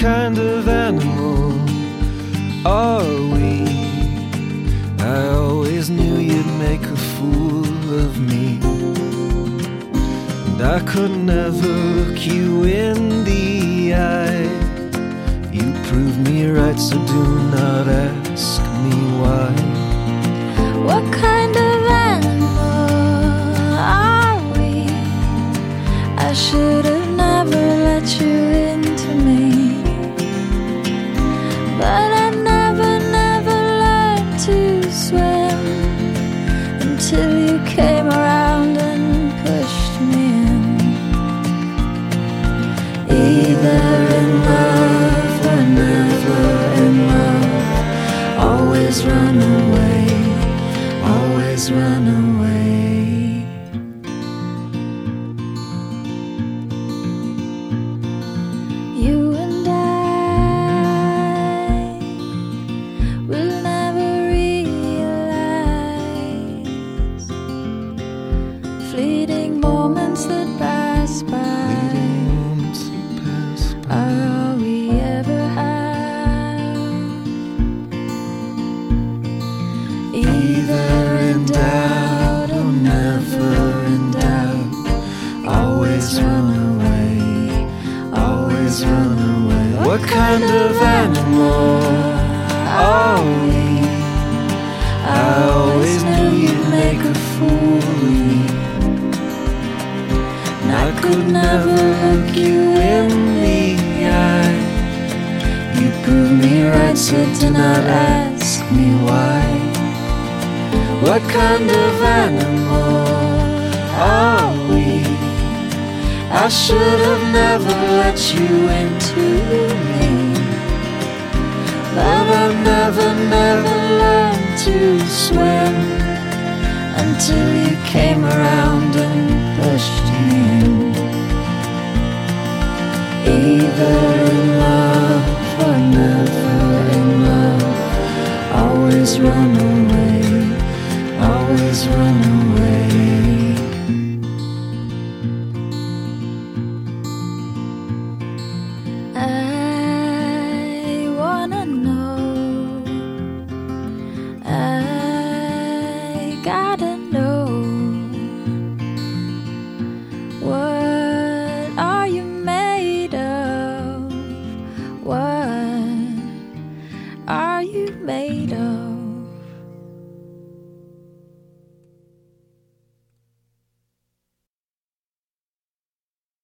kind of animal are we? I always knew you'd make a fool of me, and I could never look you in the eye. You proved me right, so do not ask me why. What kind of animal are we? I should have never let you into me, but I never learned to swim until you came around and pushed me in. Either in love or never in love. Always run away, always run away. You and I will never realize fleeting moments that pass by are all we ever have. Either in doubt or never in doubt. Always run away, always run away. What kind of animal are we? I always knew you'd make a fool of me, and I could never look you in the eye. You proved me right, so do not ask me why. What kind of animal are we? I should have never let you into me, but I never learned to swim until you came around and pushed me in. Either in love or never in love. Always run away, always run away. I wanna know, I gotta